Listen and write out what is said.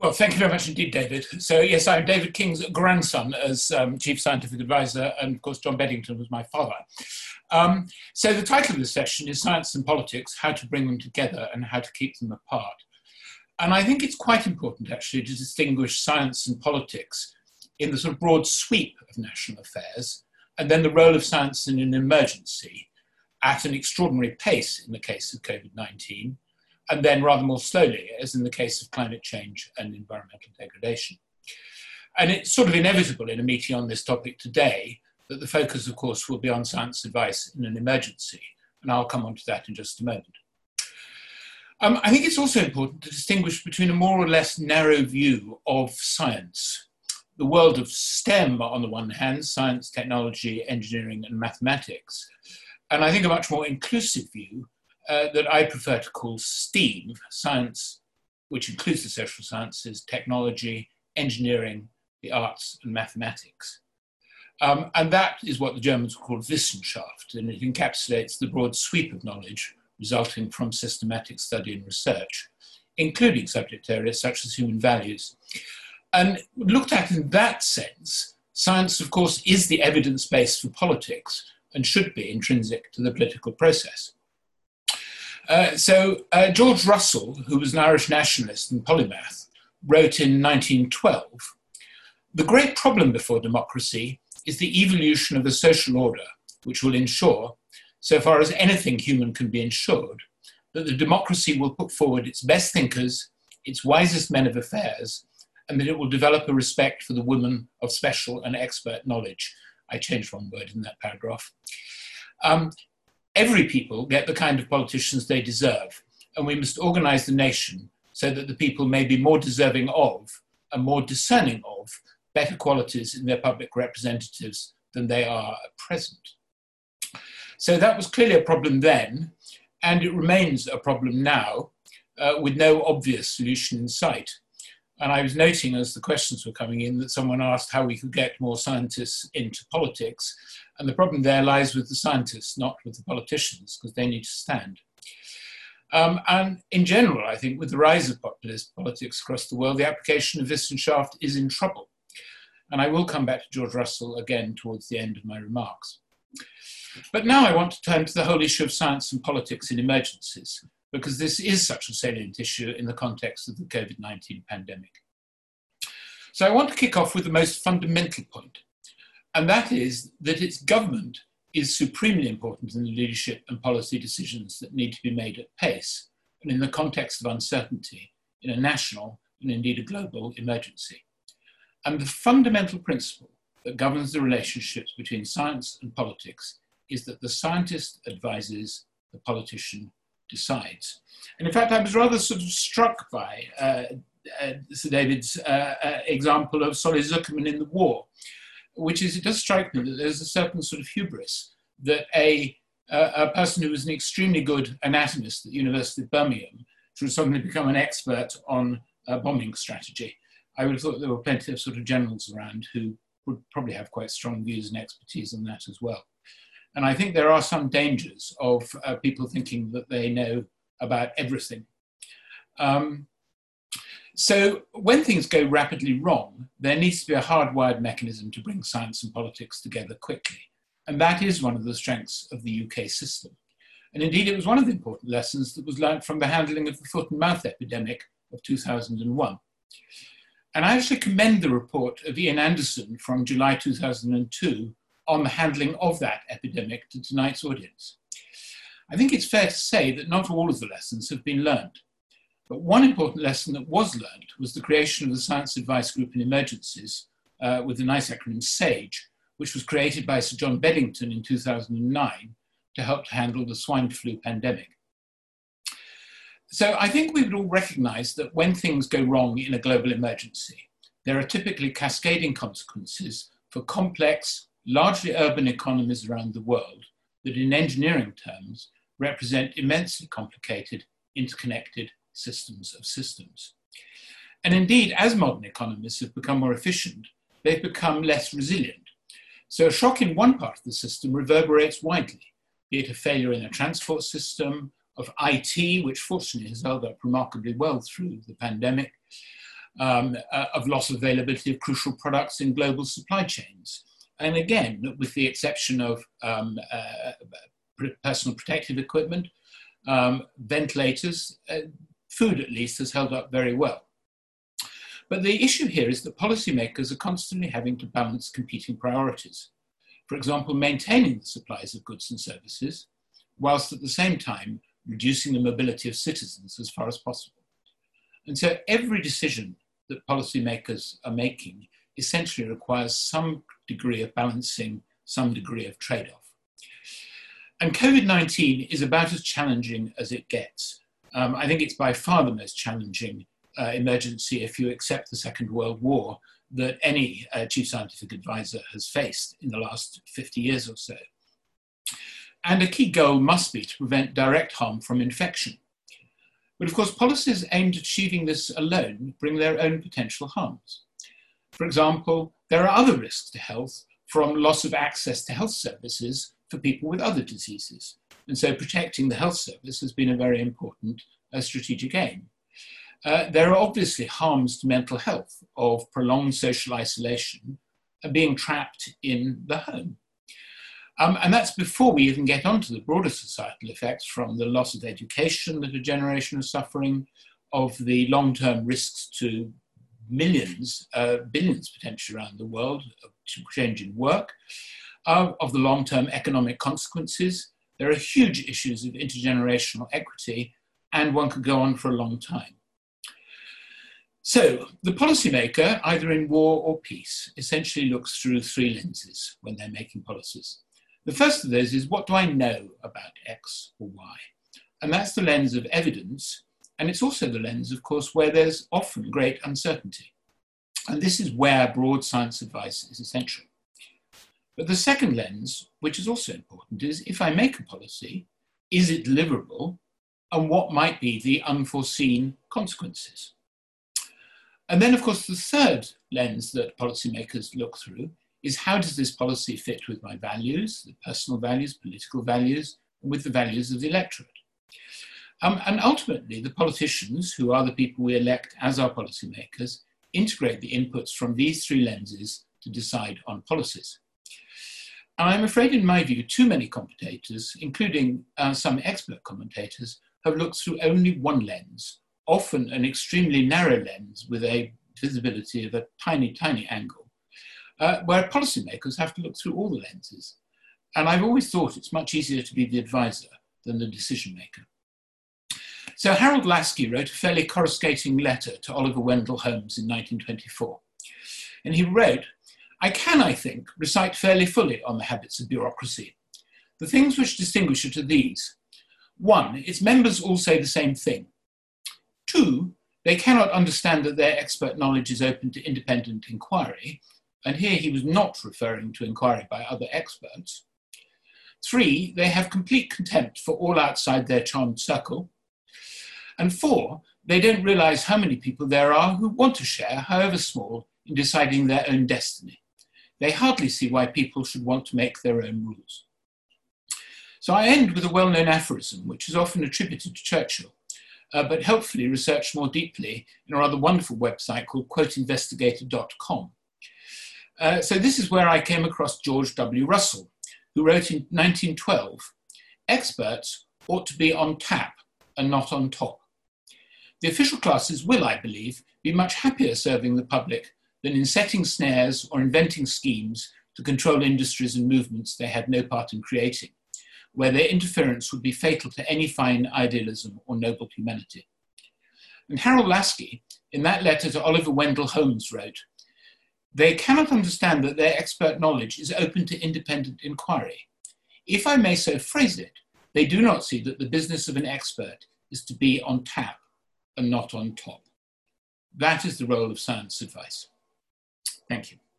Well, thank you very much indeed, David. So, yes, I'm David King's grandson as Chief Scientific Advisor, and of course, John Beddington was my father. So the title of this session is Science and Politics, How to Bring Them Together and How to Keep Them Apart. And I think it's quite important, actually, to distinguish science and politics in the sort of broad sweep of national affairs, and then the role of science in an emergency at an extraordinary pace in the case of COVID-19, and then rather more slowly, as in the case of climate change and environmental degradation. And it's sort of inevitable in a meeting on this topic today that the focus, of course, will be on science advice in an emergency, and I'll come on to that in just a moment. I think it's also important to distinguish between a more or less narrow view of science, the world of STEM on the one hand, science, technology, engineering, and mathematics, and I think a much more inclusive view that I prefer to call STEAM, science, which includes the social sciences, technology, engineering, the arts, and mathematics. And that is what the Germans call Wissenschaft, and it encapsulates the broad sweep of knowledge resulting from systematic study and research, including subject areas such as human values. And looked at in that sense, science, of course, is the evidence base for politics and should be intrinsic to the political process. George Russell, who was an Irish nationalist and polymath, wrote in 1912, "The great problem before democracy is the evolution of a social order which will ensure, so far as anything human can be ensured, that the democracy will put forward its best thinkers, its wisest men of affairs, and that it will develop a respect for the woman of special and expert knowledge." I changed one word in that paragraph. Every people get the kind of politicians they deserve, and we must organize the nation so that the people may be more deserving of and more discerning of better qualities in their public representatives than they are at present. So that was clearly a problem then, and it remains a problem now, with no obvious solution in sight. And I was noting as the questions were coming in that someone asked how we could get more scientists into politics. And the problem there lies with the scientists, not with the politicians, because they need to stand. And in general, I think with the rise of populist politics across the world, the application of Wissenschaft is in trouble. And I will come back to George Russell again towards the end of my remarks. But now I want to turn to the whole issue of science and politics in emergencies, because this is such a salient issue in the context of the COVID-19 pandemic. So I want to kick off with the most fundamental point, and that is that its government is supremely important in the leadership and policy decisions that need to be made at pace and in the context of uncertainty in a national and indeed a global emergency. And the fundamental principle that governs the relationships between science and politics is that the scientist advises, the politician decides. And in fact, I was rather sort of struck by Sir David's example of Solly Zuckerman in the war, which is, it does strike me that there's a certain sort of hubris that a person who was an extremely good anatomist at the University of Birmingham should suddenly become an expert on bombing strategy. I would have thought there were plenty of sort of generals around who would probably have quite strong views and expertise on that as well. And I think there are some dangers of people thinking that they know about everything. So when things go rapidly wrong, there needs to be a hardwired mechanism to bring science and politics together quickly. And that is one of the strengths of the UK system. And indeed, it was one of the important lessons that was learned from the handling of the foot and mouth epidemic of 2001. And I actually commend the report of Ian Anderson from July 2002 on the handling of that epidemic to tonight's audience. I think it's fair to say that not all of the lessons have been learned. But one important lesson that was learned was the creation of the Science Advice Group in Emergencies with the nice acronym SAGE, which was created by Sir John Beddington in 2009 to help to handle the swine flu pandemic. So I think we would all recognize that when things go wrong in a global emergency, there are typically cascading consequences for complex, largely urban economies around the world that in engineering terms represent immensely complicated, interconnected systems of systems. And indeed, as modern economies have become more efficient, they've become less resilient. So a shock in one part of the system reverberates widely, be it a failure in a transport system, of IT, which fortunately has held up remarkably well through the pandemic, of loss of availability of crucial products in global supply chains. And again, with the exception of personal protective equipment, ventilators, food at least has held up very well. But the issue here is that policymakers are constantly having to balance competing priorities. For example, maintaining the supplies of goods and services, whilst at the same time reducing the mobility of citizens as far as possible. And so every decision that policymakers are making essentially requires some degree of balancing, some degree of trade-off. And COVID-19 is about as challenging as it gets. I think it's by far the most challenging emergency, if you accept the Second World War, that any chief scientific advisor has faced in the last 50 years or so. And a key goal must be to prevent direct harm from infection. But of course, policies aimed at achieving this alone bring their own potential harms. For example, there are other risks to health from loss of access to health services for people with other diseases. And so protecting the health service has been a very important strategic aim. There are obviously harms to mental health of prolonged social isolation and being trapped in the home. And that's before we even get onto the broader societal effects from the loss of education that a generation is suffering, of the long-term risks to millions, billions potentially around the world, to change in work, of the long-term economic consequences. There are huge issues of intergenerational equity, and one could go on for a long time. So the policymaker, either in war or peace, essentially looks through three lenses when they're making policies. The first of those is, what do I know about X or Y? And that's the lens of evidence. And it's also the lens, of course, where there's often great uncertainty. And this is where broad science advice is essential. But the second lens, which is also important, is if I make a policy, is it deliverable? And what might be the unforeseen consequences? And then, of course, the third lens that policymakers look through is, how does this policy fit with my values, the personal values, political values, and with the values of the electorate? And ultimately, the politicians, who are the people we elect as our policymakers, integrate the inputs from these three lenses to decide on policies. And I'm afraid, in my view, too many commentators, including some expert commentators, have looked through only one lens, often an extremely narrow lens with a visibility of a tiny, tiny angle, where policymakers have to look through all the lenses. And I've always thought it's much easier to be the advisor than the decision maker. So Harold Laski wrote a fairly coruscating letter to Oliver Wendell Holmes in 1924. And he wrote, I think, recite fairly fully on the habits of bureaucracy. The things which distinguish it are these. 1, its members all say the same thing. 2, they cannot understand that their expert knowledge is open to independent inquiry. And here he was not referring to inquiry by other experts. 3, they have complete contempt for all outside their charmed circle. And 4, they don't realize how many people there are who want to share, however small, in deciding their own destiny. They hardly see why people should want to make their own rules. So I end with a well-known aphorism, which is often attributed to Churchill, but helpfully researched more deeply in a rather wonderful website called quoteinvestigator.com. So this is where I came across George W. Russell, who wrote in 1912, experts ought to be on tap and not on top. The official classes will, I believe, be much happier serving the public than in setting snares or inventing schemes to control industries and movements they had no part in creating, where their interference would be fatal to any fine idealism or noble humanity. And Harold Laski, in that letter to Oliver Wendell Holmes, wrote, they cannot understand that their expert knowledge is open to independent inquiry. If I may so phrase it, they do not see that the business of an expert is to be on tap and not on top. That is the role of science advice. Thank you.